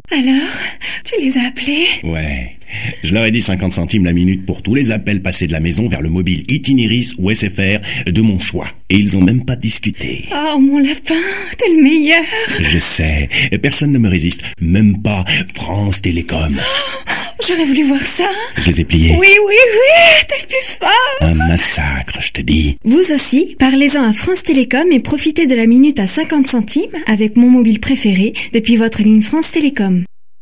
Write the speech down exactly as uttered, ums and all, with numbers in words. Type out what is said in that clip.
Alors, tu les as appelés? Ouais. Je leur ai dit cinquante centimes la minute pour tous les appels passés de la maison vers le mobile Itinéris ou S F R de mon choix. Et ils ont même pas discuté. Oh, mon lapin, t'es le meilleur. Je sais, personne ne me résiste, même pas France Télécom. Oh, j'aurais voulu voir ça. Je les ai pliés. Oui, oui, oui, t'es le plus fort. Un massacre, je te dis. Vous aussi, parlez-en à France Télécom et profitez de la minute à cinquante centimes avec mon mobile préféré depuis votre ligne France Télécom.